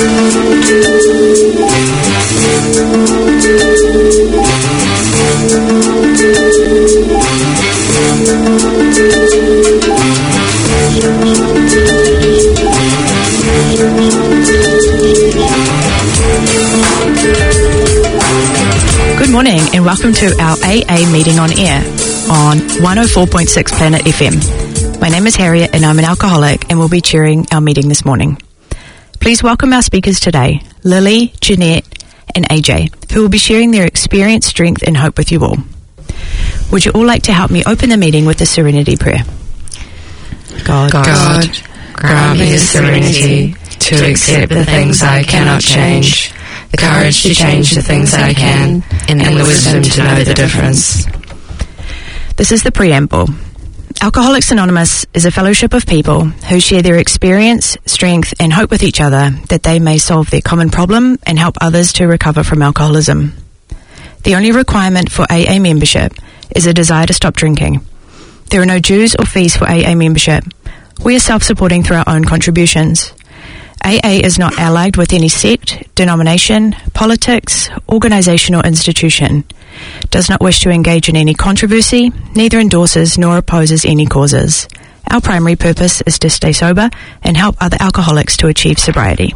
Good morning and welcome to our AA meeting on air on 104.6 Planet FM. My name is Harriet and I'm an alcoholic and will be chairing our meeting this morning. Please welcome our speakers today, Lily, Jeanette and AJ, who will be sharing their experience, strength and hope with you all. Would you all like to help me open the meeting with the Serenity Prayer? God, grant me the serenity to accept the things I cannot change, the courage to change the things I can, and the wisdom to know the difference. This is the preamble. Alcoholics Anonymous is a fellowship of people who share their experience, strength and hope with each other that they may solve their common problem and help others to recover from alcoholism. The only requirement for AA membership is a desire to stop drinking. There are no dues or fees for AA membership. We are self-supporting through our own contributions. AA is not allied with any sect, denomination, politics, organisation or institution, does not wish to engage in any controversy, neither endorses nor opposes any causes. Our primary purpose is to stay sober and help other alcoholics to achieve sobriety.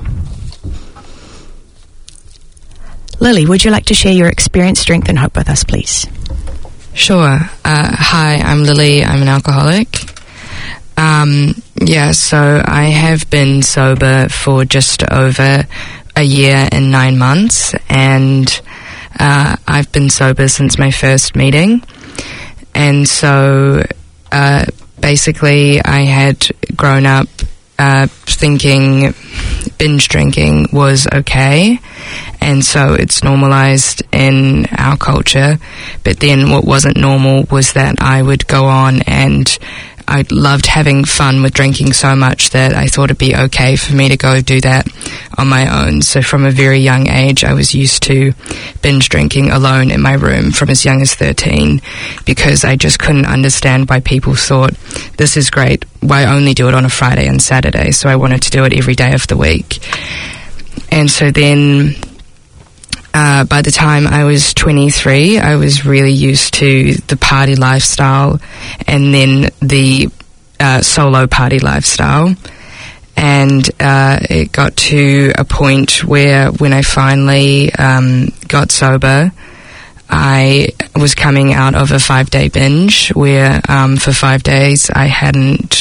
Lily, would you like to share your experience, strength and hope with us, please? Sure. Hi, I'm Lily. I'm an alcoholic. So I have been sober for just over a year and 9 months, and I've been sober since my first meeting. And so basically I had grown up thinking binge drinking was okay, and so it's normalized in our culture. But then what wasn't normal was that I would go on, and I loved having fun with drinking so much that I thought it'd be okay for me to go do that on my own. So from a very young age, I was used to binge drinking alone in my room from as young as 13, because I just couldn't understand why people thought, this is great, why only do it on a Friday and Saturday? So I wanted to do it every day of the week. And so then by the time I was 23, I was really used to the party lifestyle and then the solo party lifestyle. And it got to a point where when I finally got sober, I was coming out of a 5-day binge where for 5 days I hadn't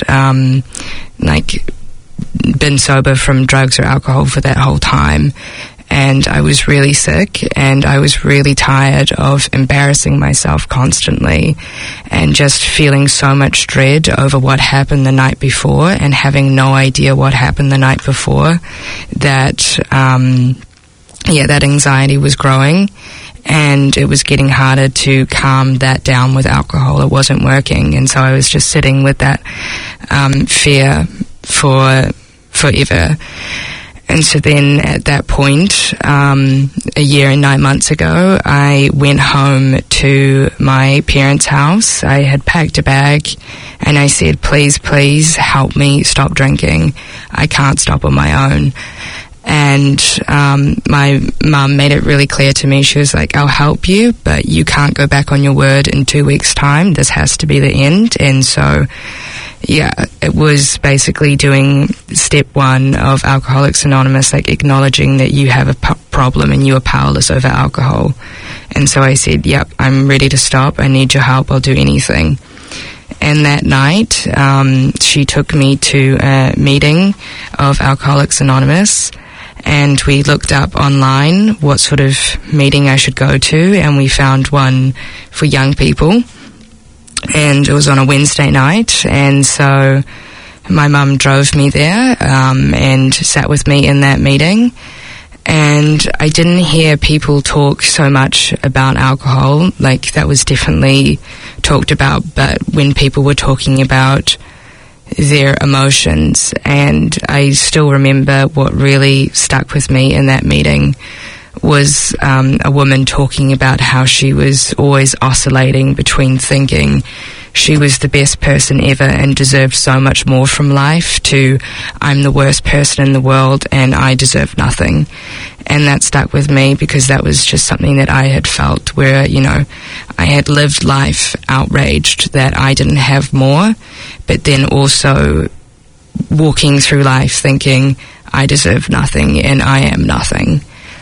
been sober from drugs or alcohol for that whole time. And I was really sick, and I was really tired of embarrassing myself constantly and just feeling so much dread over what happened the night before and having no idea what happened the night before, that that anxiety was growing, and it was getting harder to calm that down with alcohol. It wasn't working, and so I was just sitting with that fear for forever. And so then at that point, a year and 9 months ago, I went home to my parents' house. I had packed a bag and I said, please help me stop drinking. I can't stop on my own. And my mum made it really clear to me. She was like, I'll help you, but you can't go back on your word in 2 weeks' time. This has to be the end. And so it was basically doing step 1 of Alcoholics Anonymous, like acknowledging that you have a problem and you are powerless over alcohol. And so I said, yep, I'm ready to stop. I need your help. I'll do anything. And that night, she took me to a meeting of Alcoholics Anonymous, and we looked up online what sort of meeting I should go to, and we found one for young people. And it was on a Wednesday night, and so my mum drove me there and sat with me in that meeting. And I didn't hear people talk so much about alcohol, like that was definitely talked about, but when people were talking about their emotions, and I still remember what really stuck with me in that meeting was a woman talking about how she was always oscillating between thinking she was the best person ever and deserved so much more from life, to I'm the worst person in the world and I deserve nothing. And that stuck with me because that was just something that I had felt, where, you know, I had lived life outraged that I didn't have more, but then also walking through life thinking I deserve nothing and I am nothing.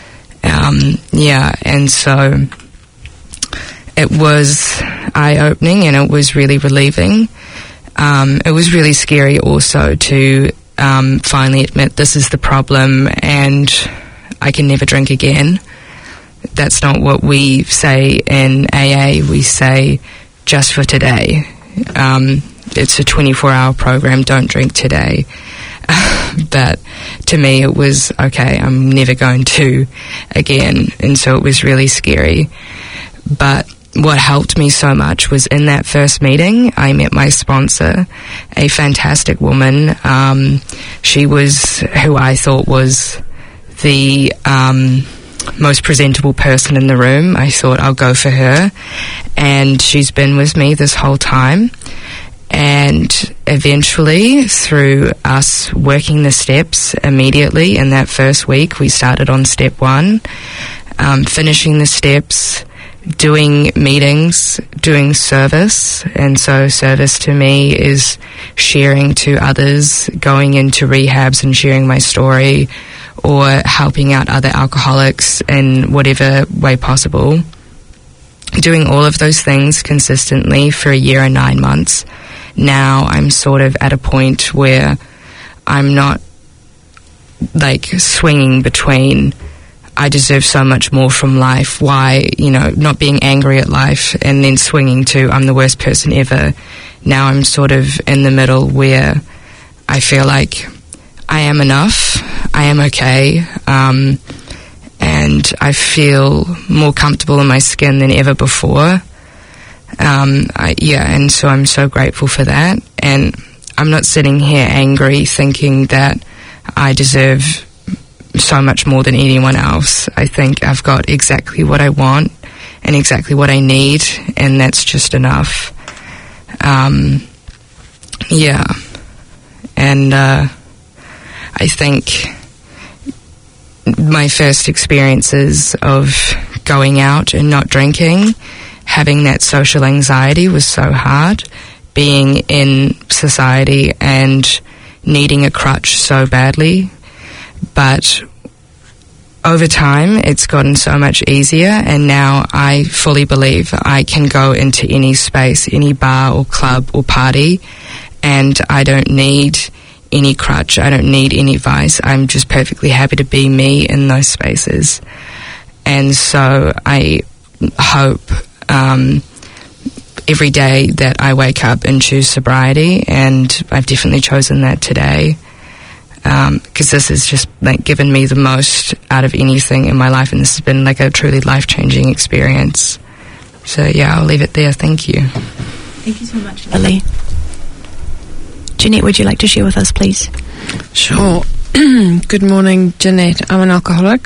And so it was eye-opening and it was really relieving. It was really scary also to finally admit this is the problem and I can never drink again. That's not what we say in AA. We say just for today. It's a 24-hour program, don't drink today. But to me it was, okay, I'm never going to again. And so it was really scary. But what helped me so much was in that first meeting, I met my sponsor, a fantastic woman. She was who I thought was the most presentable person in the room. I thought I'll go for her. And she's been with me this whole time. And eventually, through us working the steps immediately in that first week, we started on step 1, finishing the steps, doing meetings, doing service. And so service to me is sharing to others, going into rehabs and sharing my story, or helping out other alcoholics in whatever way possible. Doing all of those things consistently for a year and 9 months. Now I'm sort of at a point where I'm not like swinging between I deserve so much more from life, why, you know, not being angry at life, and then swinging to I'm the worst person ever. Now I'm sort of in the middle where I feel like I am enough, I am okay, and I feel more comfortable in my skin than ever before. And so I'm so grateful for that. And I'm not sitting here angry thinking that I deserve so much more than anyone else. I think I've got exactly what I want and exactly what I need, and that's just enough. And I think my first experiences of going out and not drinking, having that social anxiety was so hard, being in society and needing a crutch so badly. But over time, it's gotten so much easier, and now I fully believe I can go into any space, any bar or club or party, and I don't need any crutch, I don't need any vice. I'm just perfectly happy to be me in those spaces. And so I hope every day that I wake up and choose sobriety, and I've definitely chosen that today, because this has just like given me the most out of anything in my life, and this has been like a truly life-changing experience. So yeah, I'll leave it there. Thank you. Thank you so much, Lily. Jeanette, would you like to share with us, please? Sure. Good morning, Jeanette. I'm an alcoholic.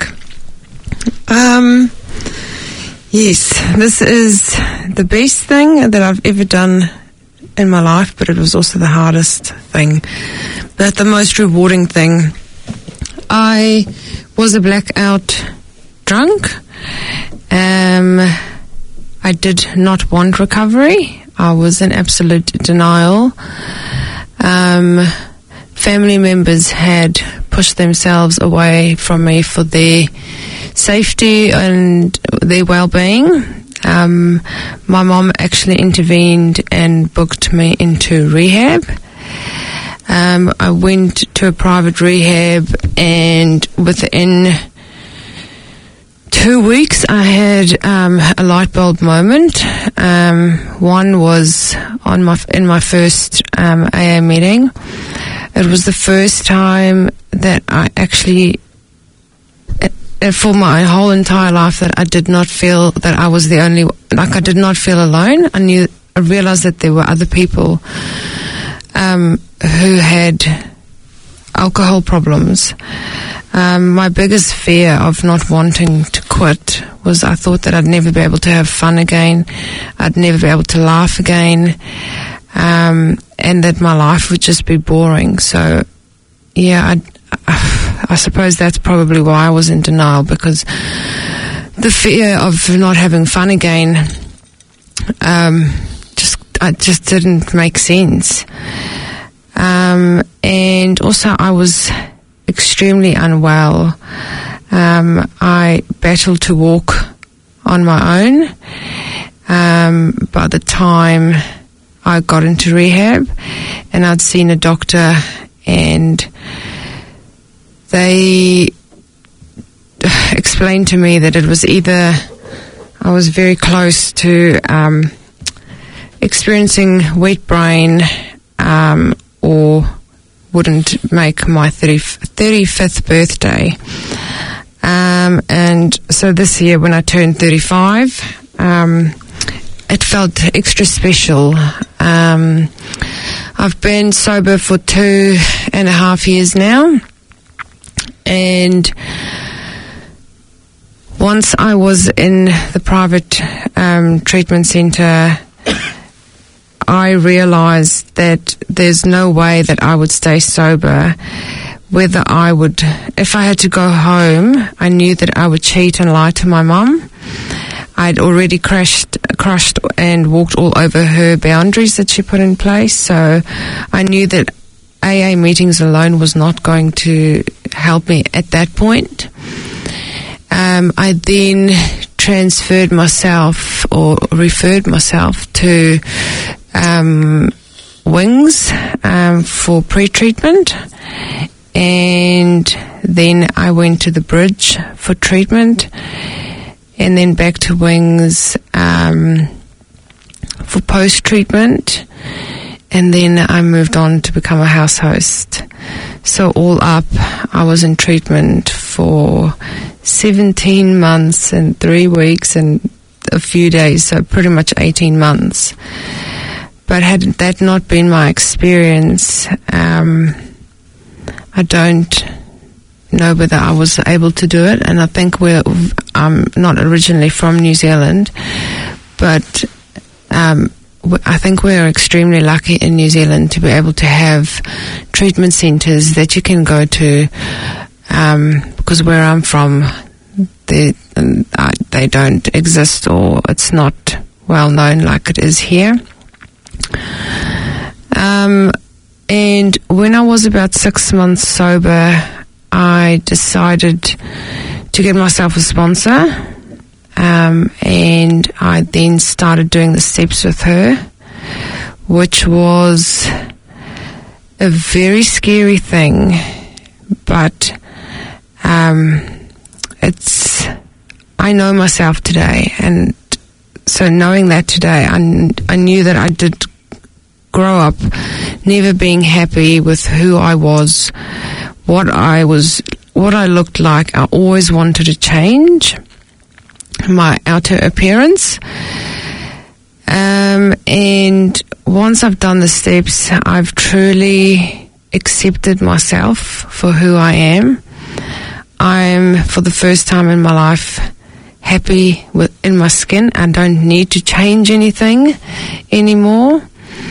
Yes, this is the best thing that I've ever done in my life, but it was also the hardest thing, but the most rewarding thing. I was a blackout drunk. I did not want recovery. I was in absolute denial. Family members had pushed themselves away from me for their safety and their well-being. My mom actually intervened and booked me into rehab. I went to a private rehab, and within 2 weeks I had a light bulb moment. One was in my first AA meeting. It was the first time that I actually, for my whole entire life, that I did not feel that I was the only, like I did not feel alone. I realized that there were other people who had alcohol problems. My biggest fear of not wanting to quit was I thought that I'd never be able to have fun again. I'd never be able to laugh again. And that my life would just be boring. So, yeah, I suppose that's probably why I was in denial, because the fear of not having fun again just didn't make sense. And also I was extremely unwell. I battled to walk on my own. By the time I got into rehab, and I'd seen a doctor, and they explained to me that it was either I was very close to experiencing wet brain or wouldn't make my 35th birthday. And so this year when I turned 35, it felt extra special. I've been sober for 2.5 years now, and once I was in the private treatment centre, I realised that there's no way that I would stay sober. Whether I would, if I had to go home, I knew that I would cheat and lie to my mum. I'd already crushed and walked all over her boundaries that she put in place. So I knew that AA meetings alone was not going to help me at that point. I then transferred myself or referred myself to Wings for pre-treatment, and then I went to the Bridge for treatment, and then back to Wings for post-treatment, and then I moved on to become a house host. So all up, I was in treatment for 17 months and 3 weeks and a few days, so pretty much 18 months. But had that not been my experience, I don't know whether I was able to do it. And I think I'm not originally from New Zealand, but I think we're extremely lucky in New Zealand to be able to have treatment centres that you can go to, because where I'm from, they don't exist, or it's not well known like it is here. And when I was about 6 months sober, I decided to get myself a sponsor, and I then started doing the steps with her, which was a very scary thing, but I know myself today, and so knowing that today, I knew that I did grow up never being happy with who I was, what I looked like. I always wanted to change my outer appearance. And once I've done the steps, I've truly accepted myself for who I am. I'm, for the first time in my life, happy in my skin. I don't need to change anything anymore.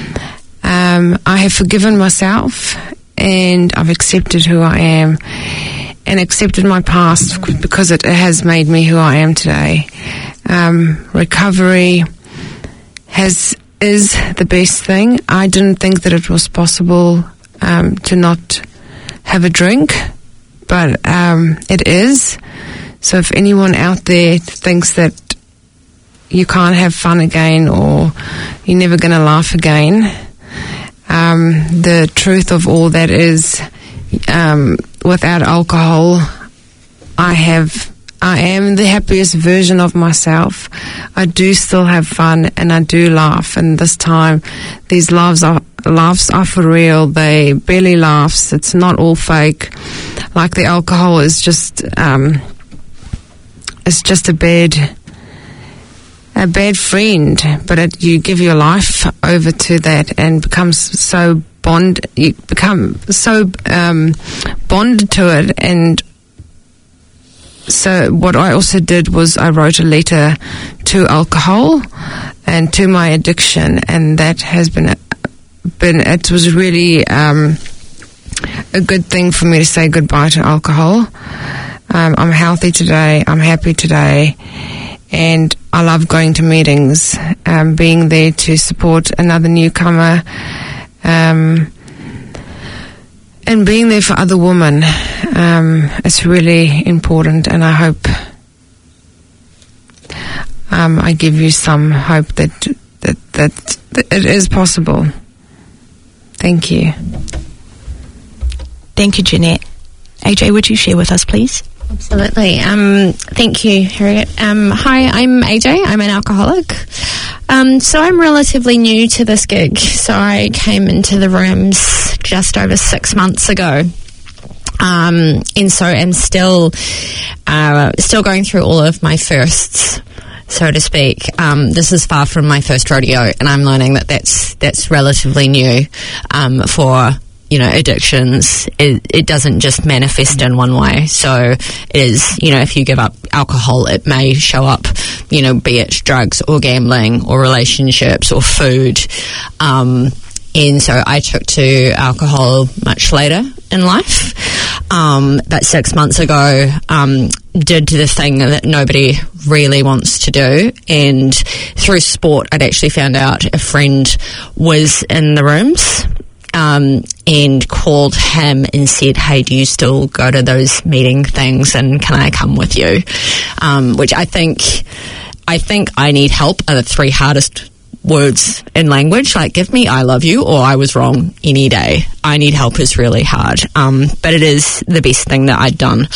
I have forgiven myself, and I've accepted who I am and accepted my past, because it has made me who I am today. Recovery is the best thing. I didn't think that it was possible to not have a drink, but it is. So if anyone out there thinks that you can't have fun again, or you're never going to laugh again, the truth of all that is, without alcohol, I am the happiest version of myself. I do still have fun, and I do laugh, and this time these laughs are for real. They barely laughs. It's not all fake. Like the alcohol is just it's just a bad friend, but you give your life over to that and becomes so become so bonded to it. And so what I also did was I wrote a letter to alcohol and to my addiction, and that has been it was really a good thing for me to say goodbye to alcohol. I'm healthy today, I'm happy today, and I love going to meetings, being there to support another newcomer, and being there for other women. It's really important, and I hope I give you some hope that it is possible. Thank you. Thank you, Jeanette. AJ, would you share with us, please? Absolutely. Thank you, Harriet. Hi, I'm AJ. I'm an alcoholic. So I'm relatively new to this gig. So I came into the rooms just over 6 months ago. And so I'm still going through all of my firsts, so to speak. This is far from my first rodeo, and I'm learning that that's relatively new for, addictions. It doesn't just manifest in one way. So it is, if you give up alcohol, it may show up, be it drugs or gambling or relationships or food. And so I took to alcohol much later in life. But 6 months ago, did the thing that nobody really wants to do. And through sport, I'd actually found out a friend was in the rooms, and called him and said, hey, do you still go to those meeting things, and can I come with you? Which I think I need help are the three hardest words in language. Like, give me I love you or I was wrong any day. I need help is really hard. But it is the best thing that I'd done.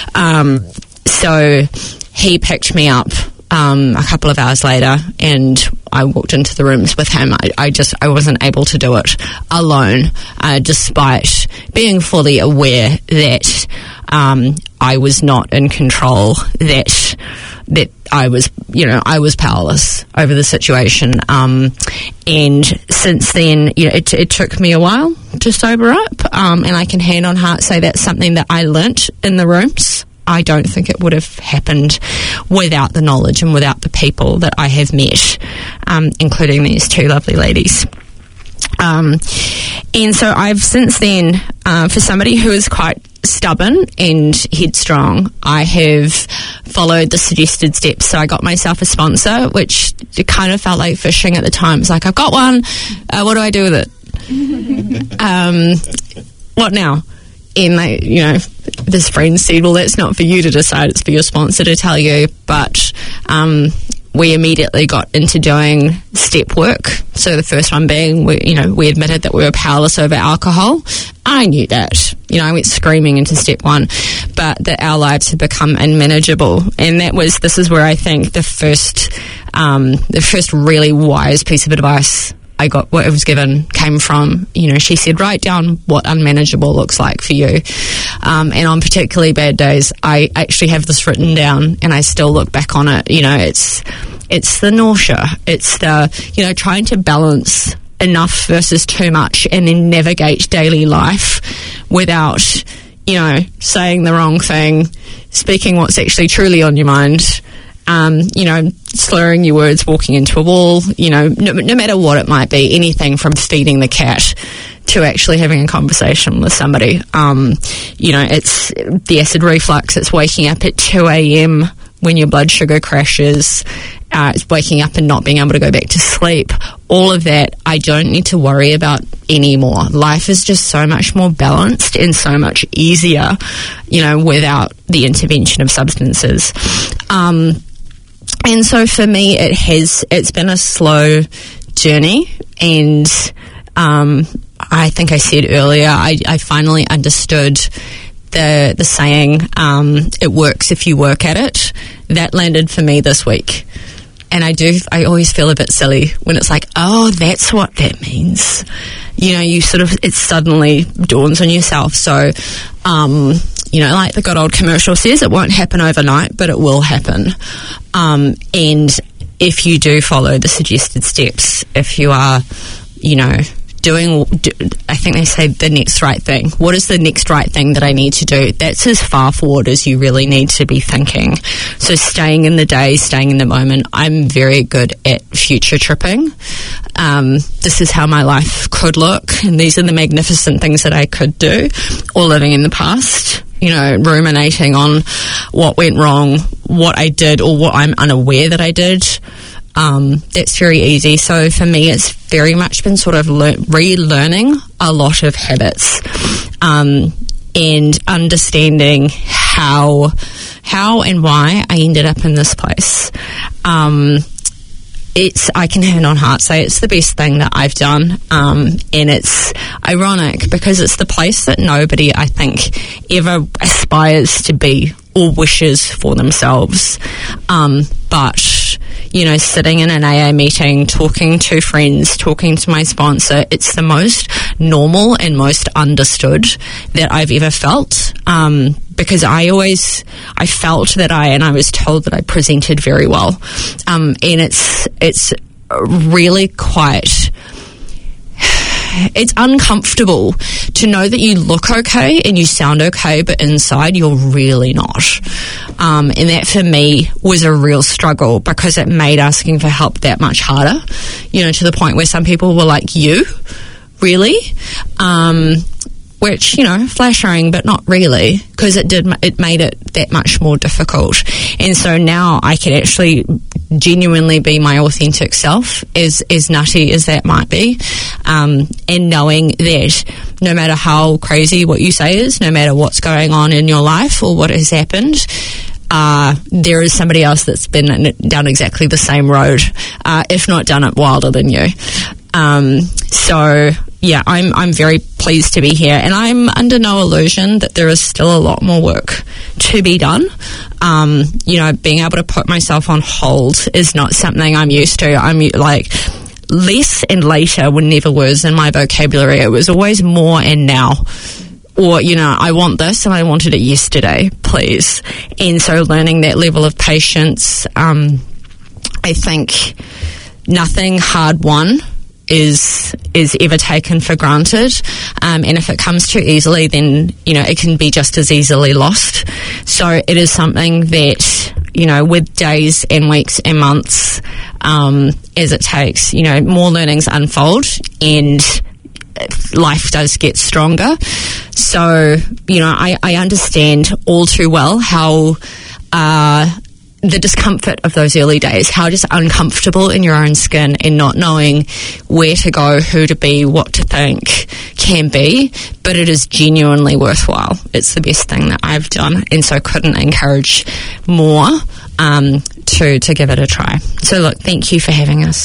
So he picked me up a couple of hours later, and I walked into the rooms with him. I wasn't able to do it alone, despite being fully aware that I was not in control, that I was powerless over the situation. And since then, it took me a while to sober up, and I can hand on heart say that's something that I learnt in the rooms. I don't think it would have happened without the knowledge and without the people that I have met, including these two lovely ladies. And so I've since then, for somebody who is quite stubborn and headstrong, I have followed the suggested steps. So I got myself a sponsor, which it kind of felt like fishing at the time. It's like, I've got one, what do I do with it? What now? And this friend said, well, that's not for you to decide, it's for your sponsor to tell you. But we immediately got into doing step work. So the first one being, we admitted that we were powerless over alcohol. I knew that. I went screaming into step one, but that our lives had become unmanageable. And this is where I think the first really wise piece of advice I got, what I was given, came from. She said, write down what unmanageable looks like for you. And on particularly bad days, I actually have this written down, and I still look back on it. It's the nausea. It's the, trying to balance enough versus too much, and then navigate daily life without, saying the wrong thing, speaking what's actually truly on your mind. Slurring your words, walking into a wall, no matter what it might be, anything from feeding the cat to actually having a conversation with somebody. It's the acid reflux, it's waking up at 2 a.m. when your blood sugar crashes, it's waking up and not being able to go back to sleep. All of that I don't need to worry about anymore. Life is just so much more balanced and so much easier, without the intervention of substances. And so for me, it's been a slow journey, and I think I said earlier, I finally understood the saying, it works if you work at it. That landed for me this week. And I always feel a bit silly when it's like, oh, that's what that means. It suddenly dawns on yourself. So, like the good old commercial says, it won't happen overnight, but it will happen. And if you do follow the suggested steps, if you are, I think they say the next right thing. What is the next right thing that I need to do? That's as far forward as you really need to be thinking. So staying in the day, staying in the moment. I'm very good at future tripping. This is how my life could look, and these are the magnificent things that I could do, or living in the past. Ruminating on what went wrong, what I did, or what I'm unaware that I did. That's very easy. So for me, it's very much been sort of relearning a lot of habits, and understanding how and why I ended up in this place. I can hand on heart say it's the best thing that I've done, and it's ironic because it's the place that nobody, I think, ever aspires to be or wishes for themselves. But sitting in an AA meeting, talking to friends, talking to my sponsor, it's the most normal and most understood that I've ever felt. Because I felt that I was told that I presented very well. And it's really quite, it's uncomfortable to know that you look okay and you sound okay, but inside you're really not. And that for me was a real struggle because it made asking for help that much harder, to the point where some people were like, you? Really? Which, flattering, but not really, because it made it that much more difficult. And so now I can actually genuinely be my authentic self, as nutty as that might be, and knowing that no matter how crazy what you say is, no matter what's going on in your life or what has happened, there is somebody else that's been down exactly the same road, if not done it wilder than you. So yeah, I'm very pleased to be here, and I'm under no illusion that there is still a lot more work to be done. Being able to put myself on hold is not something I'm used to. I'm like, less and later were never words in my vocabulary. It was always more and now. Or, I want this and I wanted it yesterday, please. And so learning that level of patience, I think nothing hard won is ever taken for granted, and if it comes too easily, then it can be just as easily lost. So it is something that with days and weeks and months as it takes, more learnings unfold and life does get stronger. So I understand all too well how the discomfort of those early days, how just uncomfortable in your own skin and not knowing where to go, who to be, what to think can be, but it is genuinely worthwhile. It's the best thing that I've done, and so couldn't encourage more to give it a try. So look, thank you for having us.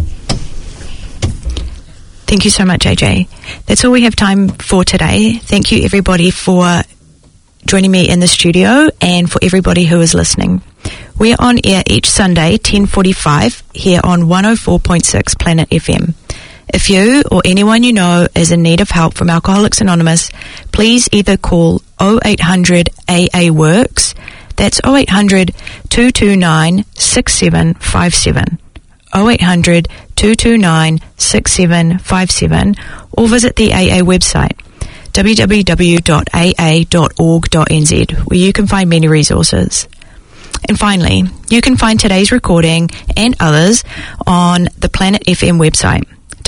Thank you so much, AJ. That's all we have time for today. Thank you everybody for joining me in the studio and for everybody who is listening. We're on air each Sunday, 10:45, here on 104.6 Planet FM. If you or anyone you know is in need of help from Alcoholics Anonymous, please either call 0800 AA Works, that's 0800 229 6757, 0800 229 6757, or visit the AA website, www.aa.org.nz, where you can find many resources. And finally, you can find today's recording and others on the Planet FM website,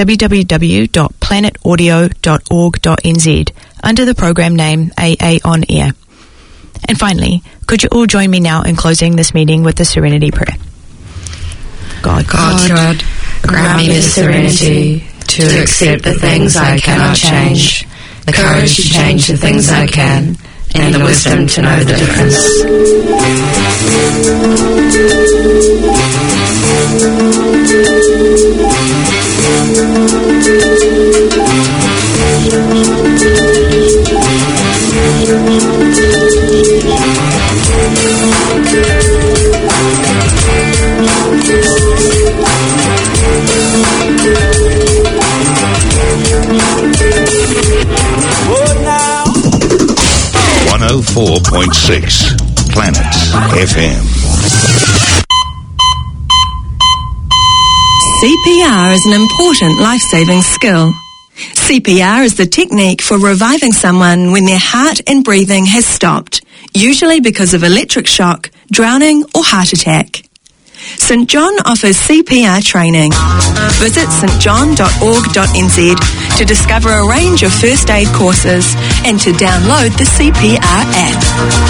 www.planetaudio.org.nz, under the program name AA On Air. And finally, could you all join me now in closing this meeting with the Serenity Prayer? God, grant me the serenity to accept the things I cannot change, the courage to change the things I can, and the wisdom to know the difference. 104.6 Planet FM. CPR is an important life-saving skill. CPR is the technique for reviving someone when their heart and breathing has stopped, usually because of electric shock, drowning or heart attack. St John offers CPR training. Visit stjohn.org.nz to discover a range of first aid courses and to download the CPR app.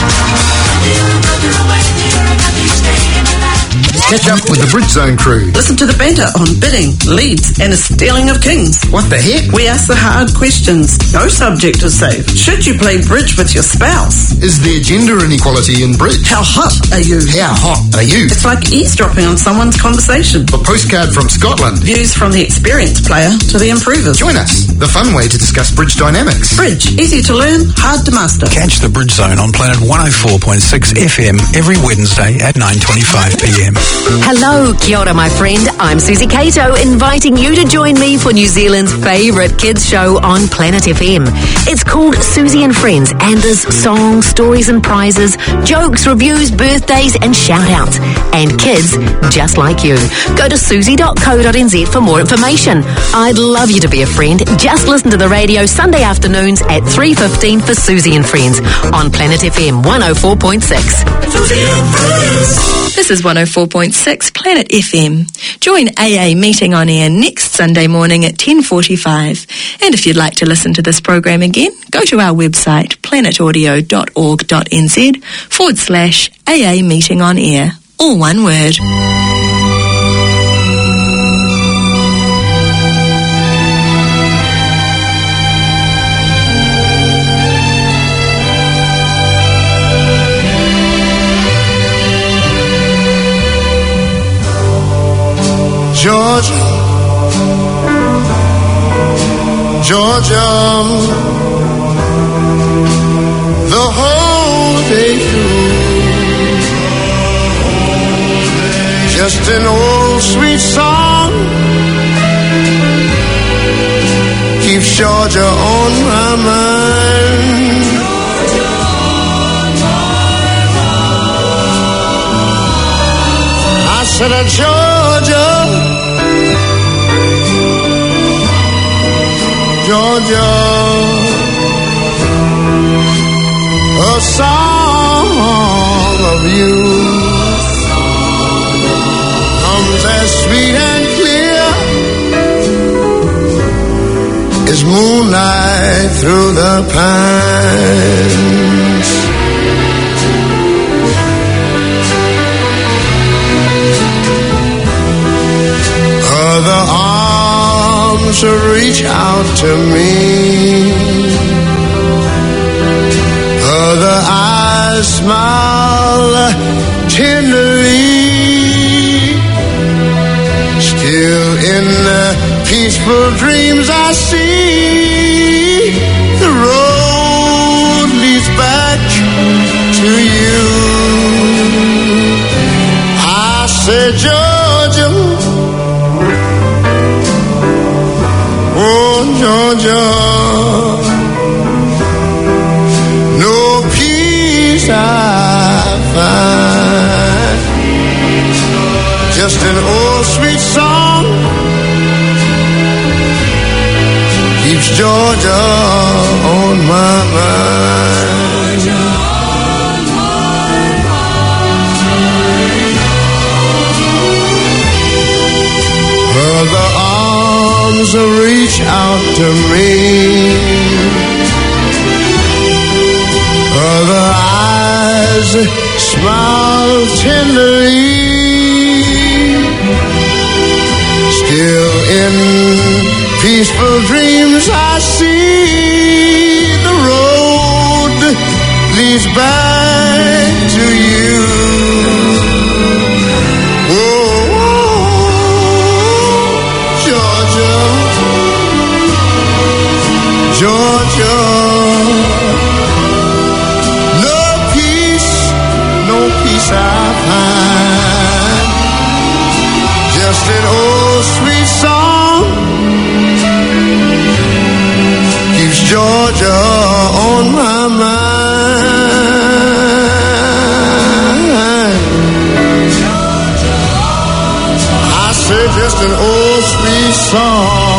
Catch up with the Bridgezone crew. Listen to the banter on bidding, leads, and a stealing of kings. What the heck? We ask the hard questions. No subject is safe. Should you play bridge with your spouse? Is there gender inequality in bridge? How hot are you? How hot are you? It's like eavesdropping on someone's conversation. A postcard from Scotland. Views from the experienced player to the improvers. Join us. The fun way to discuss bridge dynamics. Bridge. Easy to learn, hard to master. Catch the Bridgezone on Planet 104.6 FM every Wednesday at 9:25pm. Hello, kia ora, my friend. I'm Susie Cato, inviting you to join me for New Zealand's favourite kids show on Planet FM. It's called Susie and Friends, and there's songs, stories and prizes, jokes, reviews, birthdays and shout-outs. And kids just like you. Go to susie.co.nz for more information. I'd love you to be a friend. Just listen to the radio Sunday afternoons at 3:15 for Susie and Friends on Planet FM 104.6. This is 104.6 Planet FM. Join AA Meeting on Air next Sunday morning at 10:45. And if you'd like to listen to this program again, go to our website planetaudio.org.nz/AA Meeting on Air. All one word. Georgia, Georgia, the whole day through, just an old sweet song keeps Georgia on my mind. Georgia on my mind. I said, Georgia, Georgia, a song of you comes as sweet and clear as moonlight through the pines. Other arms reach out to me, other eyes smile tenderly. Still in the peaceful dreams I see, the road leads back to you. I said, Georgia, oh, Georgia, no peace I find, just an old sweet song keeps Georgia on my mind. Other arms reach out to me, other eyes smile tenderly. Still in peaceful dreams I see the road leads back to you. Georgia, no peace I find, just an old sweet song keeps Georgia on my mind. I say just an old sweet song